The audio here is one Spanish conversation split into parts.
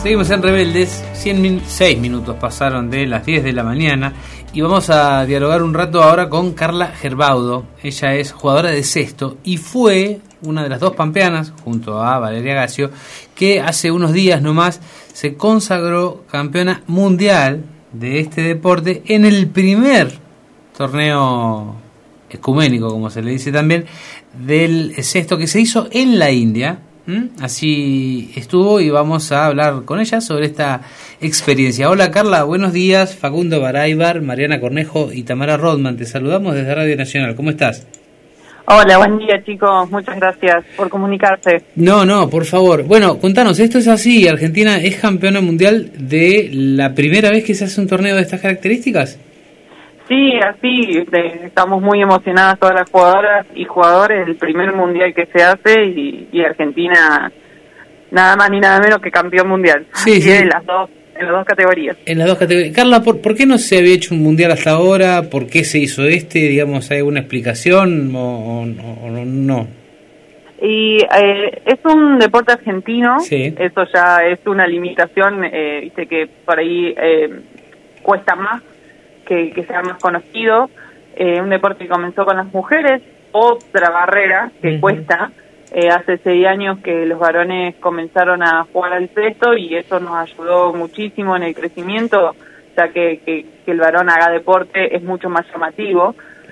Seguimos en Rebeldes, 6 minutos pasaron de las 10 de la mañana y vamos a dialogar un rato ahora con Carla Gerbaudo. Ella es jugadora de cesto y fue una de las dos pampeanas, junto a Valeria Gassio, que hace unos días nomás se consagró campeona mundial de este deporte en el primer torneo ecuménico, como se le dice también, del cesto que se hizo en la India. Así estuvo y vamos a hablar con ella sobre esta experiencia. Hola Carla, buenos días. Facundo Baraybar, Mariana Cornejo y Tamara Rodman, te saludamos desde Radio Nacional. ¿Cómo estás? Hola, buen día chicos, muchas gracias por comunicarse. No, por favor. Bueno, contanos, ¿esto es así? ¿Argentina es campeona mundial de la primera vez que se hace un torneo de estas características? Sí, así, estamos muy emocionadas todas las jugadoras y jugadores, el primer mundial que se hace y Argentina nada más ni nada menos que campeón mundial. Sí. En las dos categorías. En las dos categorías. Carla, ¿por qué no se había hecho un mundial hasta ahora? ¿Por qué se hizo Digamos, ¿hay alguna explicación o no? Y es un deporte argentino, sí. Eso ya es una limitación, viste que por ahí cuesta más que sea más conocido, un deporte que comenzó con las mujeres, otra barrera que cuesta, hace 6 años que los varones comenzaron a jugar al cesto y eso nos ayudó muchísimo en el crecimiento, ya que el varón haga deporte es mucho más llamativo.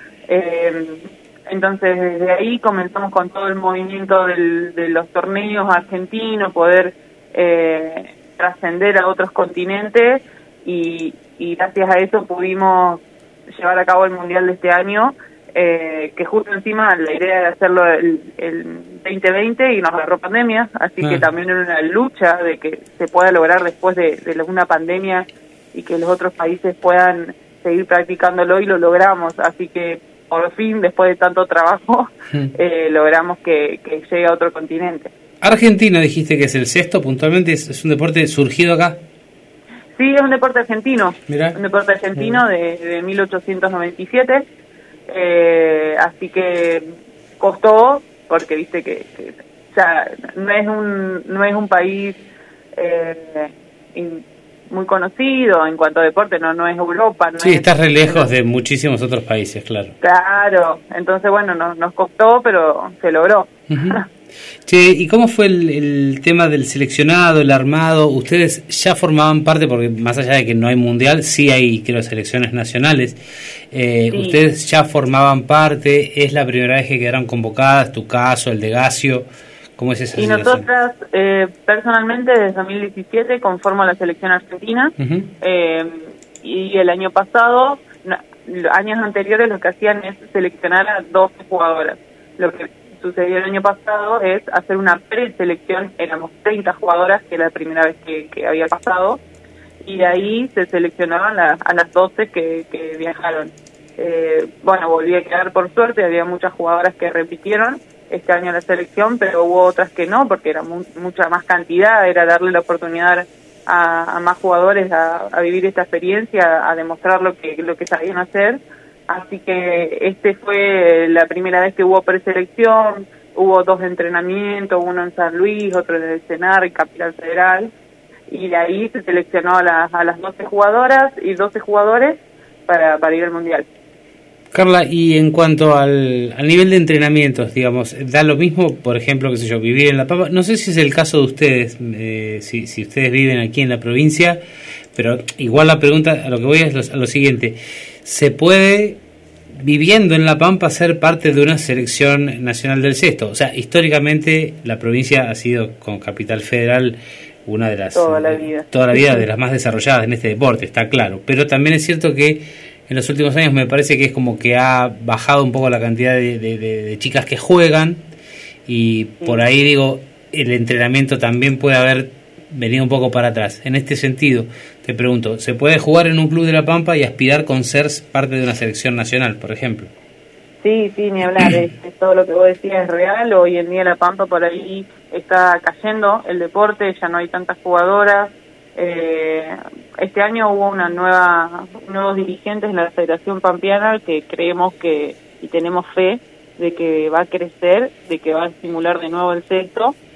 Entonces desde ahí comenzamos con todo el movimiento de los torneos argentinos, poder trascender a otros continentes y gracias a eso pudimos llevar a cabo el mundial de este año, que justo encima la idea era hacerlo el 2020 y nos agarró pandemia, así que también era una lucha de que se pueda lograr después de una pandemia y que los otros países puedan seguir practicándolo y lo logramos, así que por fin, después de tanto trabajo, logramos que llegue a otro continente. Argentina, dijiste que es el cesto, puntualmente es un deporte surgido acá. Sí, es un deporte argentino. Mirá. Un deporte argentino de 1897. Así que costó, porque viste que o sea, no es un país muy conocido en cuanto a deporte, no es Europa. Sí, está re lejos de muchísimos otros países, claro. Claro, entonces bueno, nos costó, pero se logró. Che, ¿y cómo fue el tema del seleccionado, el armado? ¿Ustedes ya formaban parte, porque más allá de que no hay mundial, sí hay, creo, selecciones nacionales? Sí. ¿Ustedes ya formaban parte? ¿Es la primera vez que quedaron convocadas? ¿Tu caso, el de Gassio? ¿Cómo es esa situación? Nosotras, personalmente, desde 2017 conformo la selección argentina. Y el año pasado, años anteriores, lo que hacían es seleccionar a 12 jugadoras. Lo que sucedió el año pasado es hacer una preselección, éramos 30 jugadoras, que era la primera vez que había pasado, y de ahí se seleccionaban a las 12 que viajaron. Bueno, volví a quedar por suerte, había muchas jugadoras que repitieron este año la selección, pero hubo otras que no, porque era mucha más cantidad, era darle la oportunidad a más jugadores a vivir esta experiencia, a demostrar lo que sabían hacer. Así que este fue la primera vez que hubo preselección, hubo 2 entrenamientos, uno en San Luis, otro en el Senar, en Capital Federal, y de ahí se seleccionó a las 12 jugadoras y 12 jugadores para ir al Mundial. Carla, y en cuanto al nivel de entrenamientos, digamos, ¿da lo mismo, por ejemplo, qué sé yo, vivir en La Pampa? No sé si es el caso de ustedes, si ustedes viven aquí en la provincia, pero igual la pregunta, a lo que voy es a lo siguiente: ¿se puede, viviendo en La Pampa, ser parte de una selección nacional del cesto? O sea, históricamente la provincia ha sido, con Capital Federal, una de las... Toda la vida de las más desarrolladas en este deporte, está claro. Pero también es cierto que en los últimos años me parece que es como que ha bajado un poco la cantidad de chicas que juegan, y por ahí, digo, el entrenamiento también puede haber venido un poco para atrás. En este sentido, te pregunto, ¿se puede jugar en un club de La Pampa y aspirar con ser parte de una selección nacional, por ejemplo? Sí, ni hablar, todo lo que vos decías es real. Hoy en día La Pampa por ahí está cayendo el deporte, ya no hay tantas jugadoras. Este año hubo nuevos dirigentes en la Federación Pampeana que creemos y tenemos fe de que va a crecer, de que va a estimular de nuevo el cesto.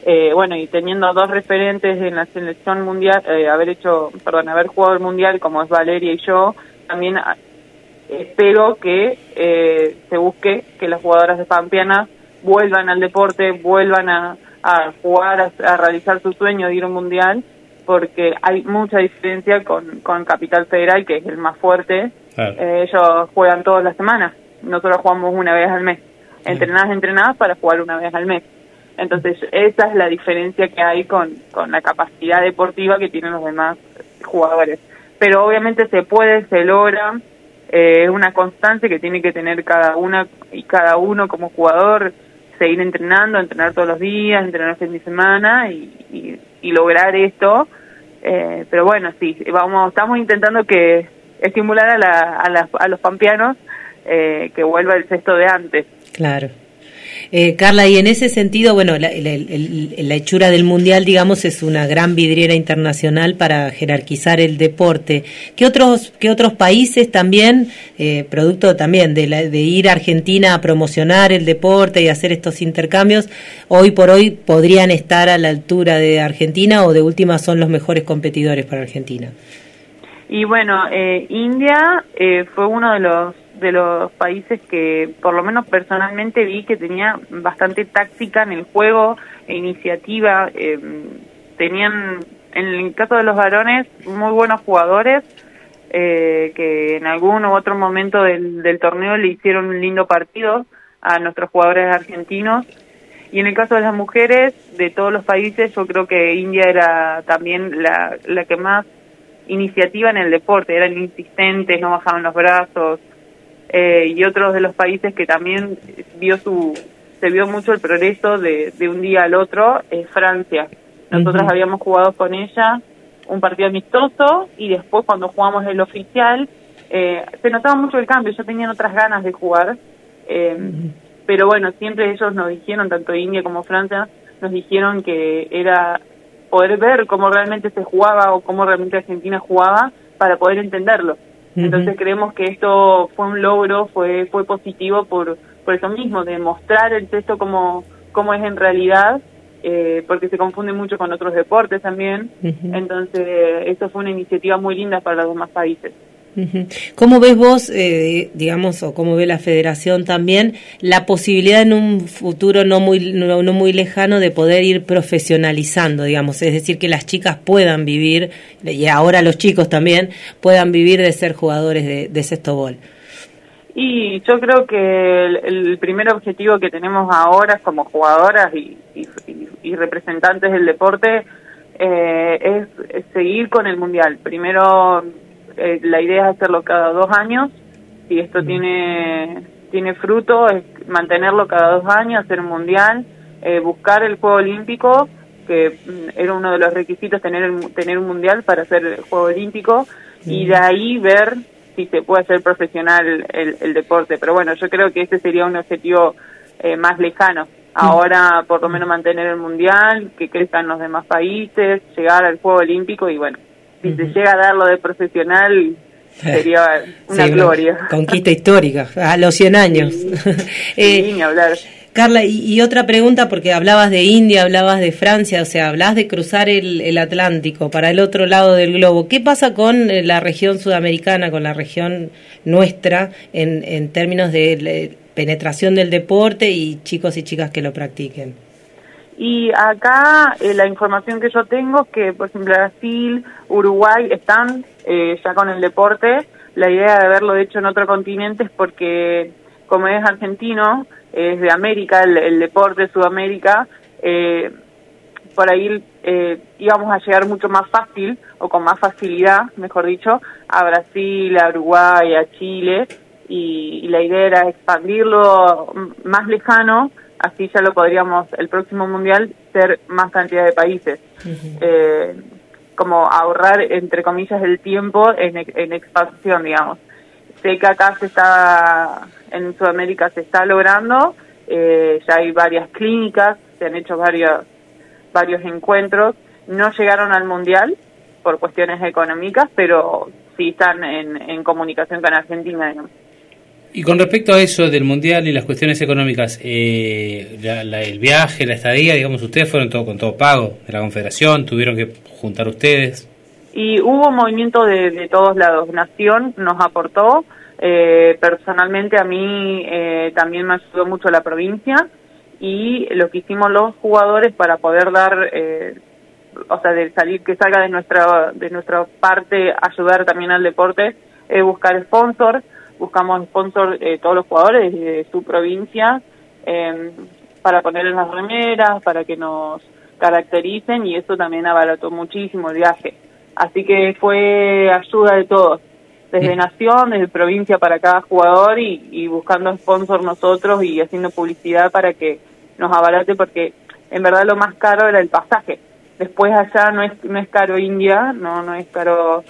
Bueno, y teniendo dos referentes en la selección mundial, haber jugado el mundial como es Valeria y yo, también espero que se busque que las jugadoras de Pampeanas vuelvan al deporte, vuelvan a jugar, a realizar su sueño de ir a un mundial, porque hay mucha diferencia con Capital Federal, que es el más fuerte. Claro. Ellos juegan todas las semanas, nosotros jugamos una vez al mes, entrenadas para jugar una vez al mes. Entonces esa es la diferencia que hay con la capacidad deportiva que tienen los demás jugadores. Pero obviamente se puede, se logra, es una constancia que tiene que tener cada una y cada uno como jugador, seguir entrenando, entrenar todos los días, entrenar fin de semana y lograr esto. Pero bueno, sí, estamos intentando que estimular a los pampeanos que vuelva el cesto de antes. Claro. Carla, y en ese sentido, bueno, la hechura del Mundial, digamos, es una gran vidriera internacional para jerarquizar el deporte. ¿Qué otros países también, producto también de ir a Argentina a promocionar el deporte y hacer estos intercambios, hoy por hoy podrían estar a la altura de Argentina o de última son los mejores competidores para Argentina? Y bueno, India fue uno de los países que por lo menos personalmente vi que tenía bastante táctica en el juego e iniciativa. Tenían, en el caso de los varones, muy buenos jugadores que en algún u otro momento del torneo le hicieron un lindo partido a nuestros jugadores argentinos. Y en el caso de las mujeres, de todos los países, yo creo que India era también la que más iniciativa en el deporte, eran insistentes, no bajaban los brazos. Y otros de los países que también se vio mucho el progreso de un día al otro es Francia. Nosotros habíamos jugado con ella un partido amistoso y después cuando jugamos el oficial se notaba mucho el cambio, ya tenían otras ganas de jugar, pero bueno, siempre ellos nos dijeron, tanto India como Francia, nos dijeron que era poder ver cómo realmente se jugaba o cómo realmente Argentina jugaba para poder entenderlo. Entonces creemos que esto fue un logro, fue positivo por eso mismo, de mostrar el cesto como es en realidad, porque se confunde mucho con otros deportes también. Entonces esto fue una iniciativa muy linda para los demás países. ¿Cómo ves vos, digamos, o cómo ve la Federación también, la posibilidad en un futuro no muy lejano de poder ir profesionalizando, digamos, es decir, que las chicas puedan vivir, y ahora los chicos también, puedan vivir de ser jugadores de cestobol? Y yo creo que el primer objetivo que tenemos ahora como jugadoras y representantes del deporte es seguir con el Mundial. Primero, la idea es hacerlo cada 2 años. Si esto tiene fruto, es mantenerlo cada 2 años, hacer un Mundial, buscar el Juego Olímpico, que era uno de los requisitos, tener un Mundial para hacer el Juego Olímpico, y de ahí ver si se puede hacer profesional el deporte. Pero bueno, yo creo que ese sería un objetivo más lejano. Ahora, por lo menos, mantener el Mundial, que crezcan los demás países, llegar al Juego Olímpico y bueno, si se llega a dar lo de profesional, sería una gloria. Conquista histórica, a los 100 años. Sí, ni hablar. Carla, y otra pregunta, porque hablabas de India, hablabas de Francia, o sea, hablabas de cruzar el Atlántico para el otro lado del globo. ¿Qué pasa con la región sudamericana, con la región nuestra, en términos de penetración del deporte y chicos y chicas que lo practiquen? Y acá la información que yo tengo es que, por ejemplo, Brasil, Uruguay están ya con el deporte. La idea de haberlo hecho en otro continente es porque, como es argentino, es de América, el deporte de Sudamérica, por ahí íbamos a llegar mucho más fácil, o con más facilidad, mejor dicho, a Brasil, a Uruguay, a Chile, y la idea era expandirlo más lejano. Así ya lo podríamos, el próximo Mundial, ser más cantidad de países. Como ahorrar, entre comillas, el tiempo en expansión, digamos. Sé que acá en Sudamérica se está logrando, ya hay varias clínicas, se han hecho varios encuentros. No llegaron al Mundial por cuestiones económicas, pero sí están en comunicación con Argentina, digamos. Y con respecto a eso del Mundial y las cuestiones económicas, el viaje, la estadía, digamos, ustedes fueron con todo pago de la Confederación, tuvieron que juntar ustedes. Y hubo movimiento de todos lados. Nación nos aportó, personalmente a mí también me ayudó mucho la provincia, y lo que hicimos los jugadores para poder dar, o sea, de salir, que salga de nuestra parte, ayudar también al deporte, buscar sponsors. Buscamos sponsor todos los jugadores de su provincia para poner en las remeras, para que nos caractericen, y eso también abarató muchísimo el viaje. Así que fue ayuda de todos, desde Nación, desde provincia para cada jugador, y buscando sponsor nosotros y haciendo publicidad para que nos abarate, porque en verdad lo más caro era el pasaje. Después allá no es caro India, no es caro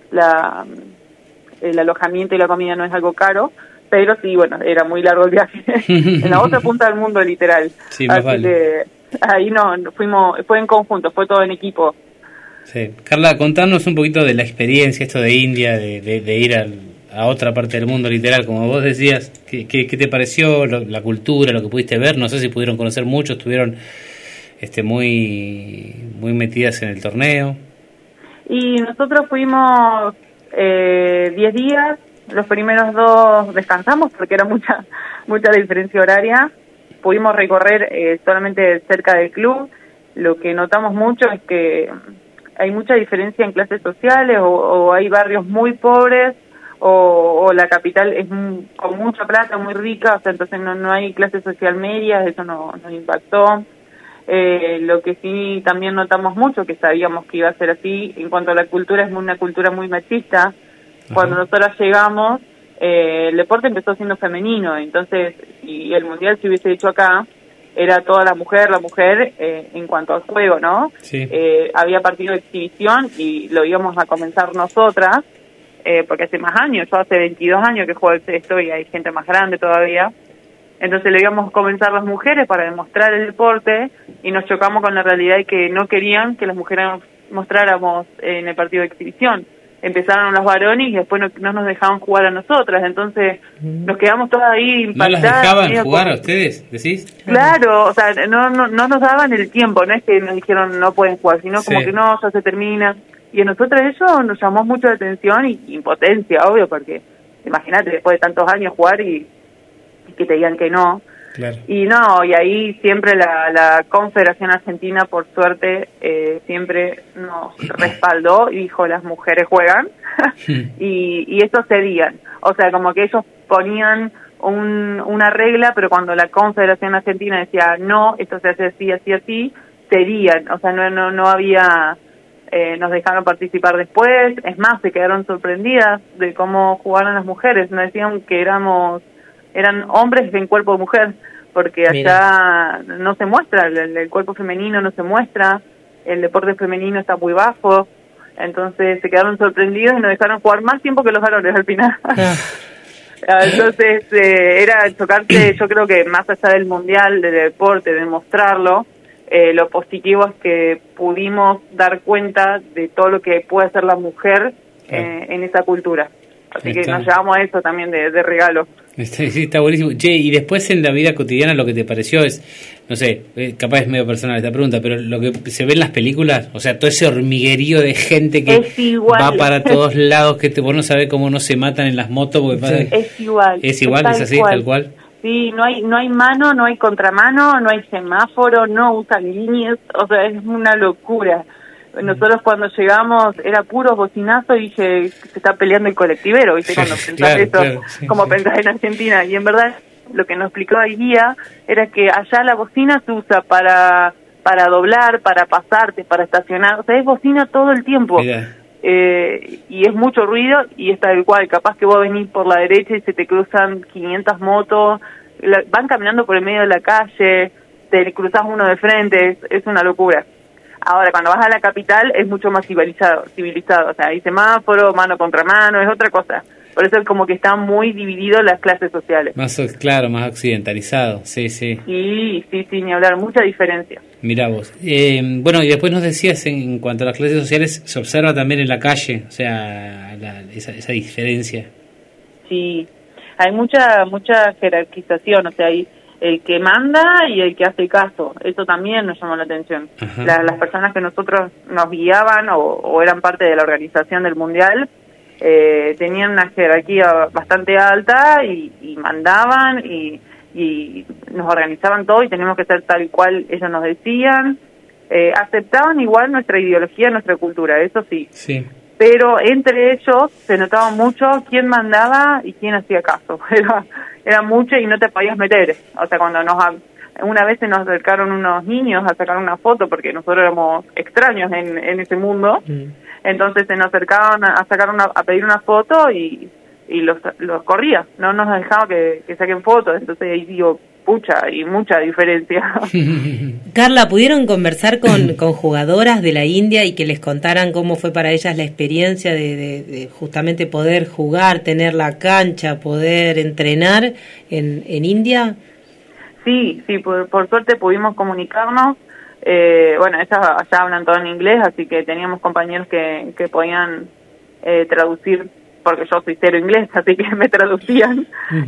el alojamiento y la comida, no es algo caro, pero sí, bueno, era muy largo el viaje, en la otra punta del mundo, literal. Sí, así vale. Que ahí fue en conjunto, fue todo en equipo. Sí. Carla, contanos un poquito de la experiencia, esto de India, de ir a otra parte del mundo, literal, como vos decías. ¿Qué te pareció la cultura, lo que pudiste ver? No sé si pudieron conocer mucho, estuvieron muy metidas en el torneo. Y nosotros fuimos 10 días, los primeros 2 descansamos porque era mucha diferencia horaria. Pudimos recorrer solamente cerca del club. Lo que notamos mucho es que hay mucha diferencia en clases sociales, o hay barrios muy pobres, o la capital es con mucha plata, muy rica, o sea, entonces no hay clases social medias, eso nos impactó. Lo que sí también notamos mucho, que sabíamos que iba a ser así, en cuanto a la cultura, es una cultura muy machista. Cuando nosotros llegamos, el deporte empezó siendo femenino, entonces, y el mundial se hubiese hecho acá, era toda la mujer en cuanto al juego, ¿no? Sí. Había partido de exhibición y lo íbamos a comenzar nosotras, porque hace más años, yo hace 22 años que juego esto y hay gente más grande todavía. Entonces le íbamos a comenzar las mujeres para demostrar el deporte, y nos chocamos con la realidad de que no querían que las mujeres mostráramos en el partido de exhibición. Empezaron los varones y después no nos dejaban jugar a nosotras, entonces nos quedamos todas ahí impactadas. ¿No las dejaban jugar a ustedes, decís? Claro, o sea, no nos daban el tiempo, no es que nos dijeron no pueden jugar, sino como que no, ya se termina. Y a nosotras eso nos llamó mucho la atención y impotencia, obvio, porque imagínate, después de tantos años jugar y que te digan que no. Claro. Y ahí siempre la Confederación Argentina, por suerte, siempre nos respaldó y dijo, las mujeres juegan, y eso cedían. O sea, como que ellos ponían una regla, pero cuando la Confederación Argentina decía, no, esto se hace así, así, así, cedían. O sea, no había... nos dejaron participar después, es más, se quedaron sorprendidas de cómo jugaron las mujeres. Nos decían que eran hombres en cuerpo de mujer, porque allá no se muestra, el cuerpo femenino no se muestra, el deporte femenino está muy bajo, entonces se quedaron sorprendidos y nos dejaron jugar más tiempo que los varones al final. Entonces era chocarse, yo creo que más allá del mundial, del deporte, de mostrarlo, lo positivo es que pudimos dar cuenta de todo lo que puede hacer la mujer en esa cultura. Así que nos llevamos a eso también de regalo. Sí, está buenísimo. Che, y después en la vida cotidiana lo que te pareció es, no sé, capaz es medio personal esta pregunta, pero lo que se ve en las películas, o sea, todo ese hormiguerío de gente que va para todos lados, que vos no sabés cómo no se matan en las motos. Porque es igual. Es igual, es así, tal cual. Sí, no hay mano, no hay contramano, no hay semáforo, no usan líneas, o sea, es una locura. Nosotros cuando llegamos era puro bocinazo y se está peleando el colectivero, ¿viste? Cuando pensás eso, como pensás en Argentina. Y en verdad lo que nos explicó el guía era que allá la bocina se usa para doblar, para pasarte, para estacionar. O sea, es bocina todo el tiempo. Y es mucho ruido y está igual. Capaz que vos venís por la derecha y se te cruzan 500 motos, van caminando por el medio de la calle, te cruzás uno de frente, es una locura. Ahora, cuando vas a la capital es mucho más civilizado, o sea, hay semáforo, mano contra mano, es otra cosa. Por eso es como que están muy divididos las clases sociales. Más occidentalizado, sí. Sí, ni hablar, mucha diferencia. Mirá vos. Bueno, y después nos decías, en cuanto a las clases sociales, se observa también en la calle, o sea, esa diferencia. Sí, hay mucha jerarquización, o sea, hay el que manda y el que hace caso. Eso también nos llamó la atención. Las personas que nosotros nos guiaban o eran parte de la organización del Mundial tenían una jerarquía bastante alta y mandaban y nos organizaban todo y teníamos que ser tal cual ellos nos decían. Aceptaban igual nuestra ideología, nuestra cultura, eso sí. Pero entre ellos se notaba mucho quién mandaba y quién hacía caso. Era mucho y no te podías meter. O sea, cuando una vez se nos acercaron unos niños a sacar una foto, porque nosotros éramos extraños en ese mundo, entonces se nos acercaban a pedir una foto y los corría, no nos dejaba que saquen fotos. Entonces ahí digo, pucha, y mucha diferencia. Carla, ¿pudieron conversar con jugadoras de la India y que les contaran cómo fue para ellas la experiencia de justamente poder jugar, tener la cancha, poder entrenar en India? Sí, por suerte pudimos comunicarnos. Bueno, ellas allá hablan todo en inglés, así que teníamos compañeros que podían traducir, porque yo soy cero inglés, así que me traducían.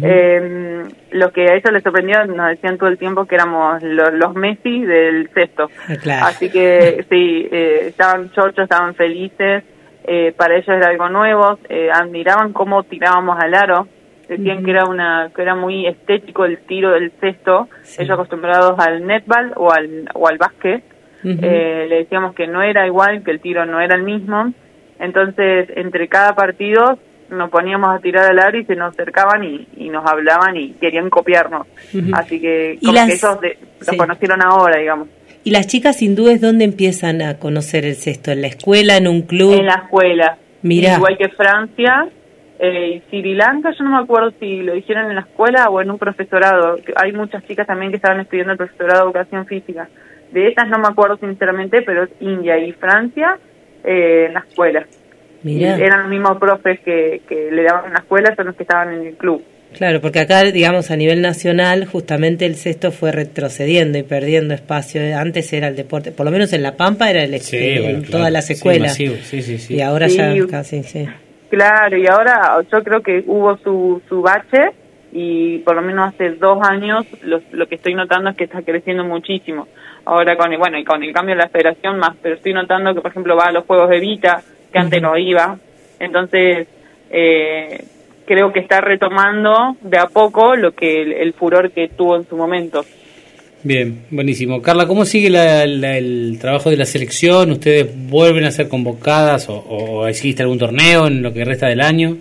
Lo que a ellos les sorprendió, nos decían todo el tiempo que éramos los Messi del cesto. Claro. Así que sí, estaban chochos, estaban felices. Para ellos era algo nuevo. Admiraban cómo tirábamos al aro. Decían que era muy estético el tiro del cesto. Ellos acostumbrados al netball o al básquet. Le decíamos que no era igual, que el tiro no era el mismo. Entonces, entre cada partido nos poníamos a tirar al aro y se nos acercaban y nos hablaban y querían copiarnos. Así que como que ellos los conocieron ahora, digamos. ¿Y las chicas hindúes dónde empiezan a conocer el cesto? ¿En la escuela, en un club? En la escuela. Mirá. Igual que Francia y Sri Lanka, yo no me acuerdo si lo dijeron en la escuela o en un profesorado. Hay muchas chicas también que estaban estudiando el profesorado de educación física. De esas no me acuerdo sinceramente, pero es India y Francia en la escuela. Mirá. Eran los mismos profes que le daban en la escuela, son los que estaban en el club. Claro, porque acá, digamos, a nivel nacional, justamente el cesto fue retrocediendo y perdiendo espacio. Antes era el deporte, por lo menos en La Pampa era en todas las escuelas. Sí, sí. Y ahora ya casi, Claro, y ahora yo creo que hubo su bache y por lo menos hace 2 años lo que estoy notando es que está creciendo muchísimo. Ahora con el cambio de la federación más, pero estoy notando que, por ejemplo, va a los Juegos de Vita, que antes no iba. Entonces, creo que está retomando de a poco lo que el furor que tuvo en su momento. Bien, buenísimo. Carla, ¿cómo sigue el trabajo de la selección? ¿Ustedes vuelven a ser convocadas o existe algún torneo en lo que resta del año?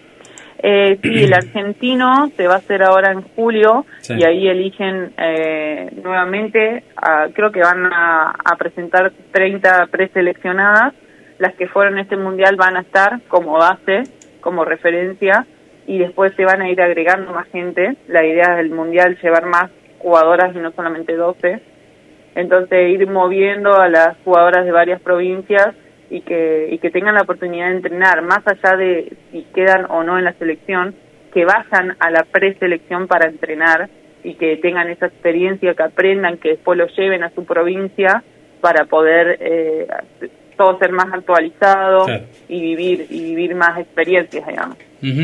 Sí, el argentino se va a hacer ahora en julio y ahí eligen nuevamente, creo que van a presentar 30 preseleccionadas. Las que fueron a este mundial van a estar como base, como referencia, y después se van a ir agregando más gente. La idea del mundial es llevar más jugadoras y no solamente 12. Entonces ir moviendo a las jugadoras de varias provincias y que tengan la oportunidad de entrenar, más allá de si quedan o no en la selección, que vayan a la preselección para entrenar y que tengan esa experiencia, que aprendan, que después lo lleven a su provincia para poder todo ser más actualizado, claro, y vivir más experiencias, digamos.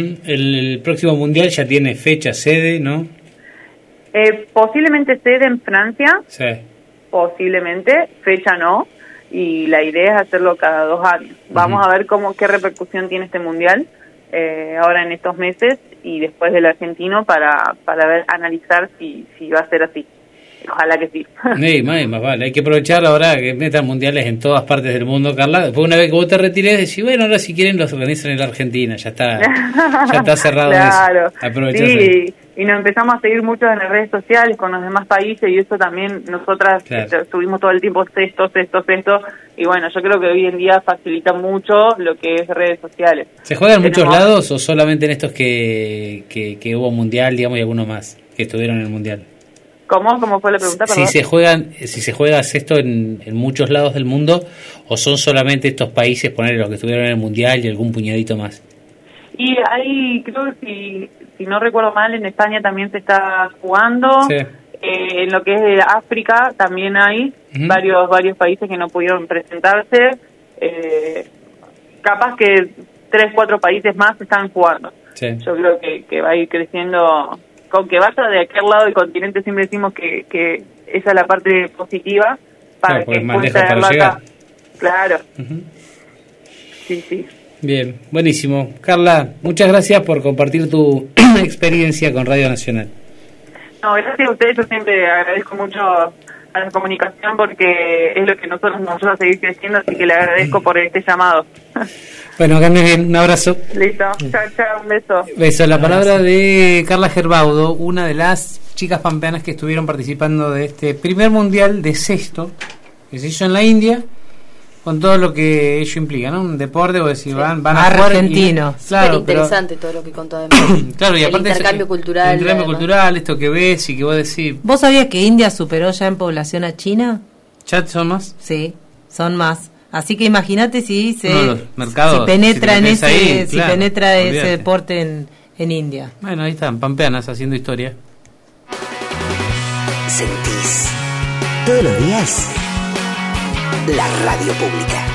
El próximo mundial ya tiene fecha, sede, ¿no? Posiblemente sede en Francia, sí, posiblemente, fecha no, y la idea es hacerlo cada 2 años. Vamos a ver qué repercusión tiene este mundial ahora en estos meses y después del argentino para analizar si va a ser así. Ojalá que sí. Más vale, hay que aprovechar ahora que metan mundiales en todas partes del mundo, Carla. Después, una vez que vos te retires, decís, bueno, ahora si quieren los organizan en la Argentina, ya está cerrado. Claro, eso. Aprovechar. Sí, y nos empezamos a seguir mucho en las redes sociales con los demás países y eso también nosotras, claro, subimos todo el tiempo esto, y bueno, yo creo que hoy en día facilita mucho lo que es redes sociales. ¿Se juega en muchos lados o solamente en estos que hubo mundial, digamos, y algunos más que estuvieron en el mundial? ¿Cómo fue la pregunta? Si se juega esto en muchos lados del mundo o son solamente estos países, poner los que estuvieron en el mundial y algún puñadito más. Y ahí creo que si no recuerdo mal, en España también se está jugando. Sí. En lo que es de África también hay varios países que no pudieron presentarse. Capaz que 3-4 países más están jugando. Sí. Yo creo que va a ir creciendo, con que vaya de aquel lado del continente, siempre decimos que esa es la parte positiva, para Claro, que más lejos pueda para traerlo llegar. acá. Claro. Ujú. Sí. Bien, buenísimo. Carla, muchas gracias por compartir tu experiencia con Radio Nacional. No, gracias a ustedes, yo siempre agradezco mucho a la comunicación porque es lo que nosotros nos ayuda a seguir creciendo, así que le agradezco por este llamado. Bueno, que andes bien, un abrazo. Listo, chao, un beso. Beso. La palabra de Carla Gerbaudo, una de las chicas pampeanas que estuvieron participando de este primer mundial de cesto que se hizo en la India, con todo lo que ello implica, ¿no? Un deporte, o decir, van a jugar argentino. Claro, interesante todo lo que contó además. Claro, y aparte el intercambio cultural. El intercambio cultural, esto que ves y que vos decís. ¿Vos sabías que India superó ya en población a China? ¿Chat son más? Sí, son más. Así que imagínate si los mercados, si penetra si en ese ahí, si claro, penetra olvídate. ese deporte en India. Bueno, ahí están, pampeanas haciendo historia. Sentís todos los días la radio pública.